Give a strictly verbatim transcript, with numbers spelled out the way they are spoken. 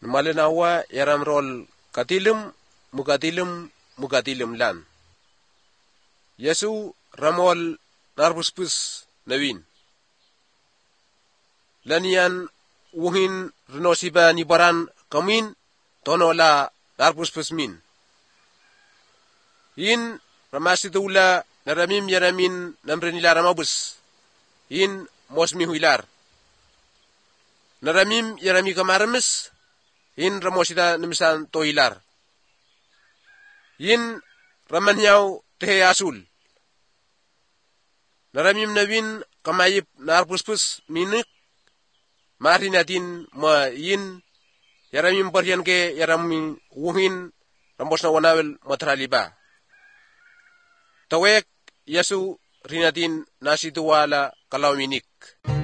Malinawa yaram rol katilum mukatilum mukatilum lan. Yesu ramol narbuspus nawin. Lanian wuhin renosiba nibaran kamin tonola narbuspus min. In ramasitula naramim yaramin namrenila ramabus. In mosmi huilar. Naramim yarami kamaramis. In ramosida nimisan toilar. In ramanyaw tehe asul. Naramim nawin kamayip narpuspus minik. Mari natin ma in yaramim baryan ke yaramim wuhin ramos na wanawel matraliba. Tawek Yesu rinatin nasituwala kalawminik.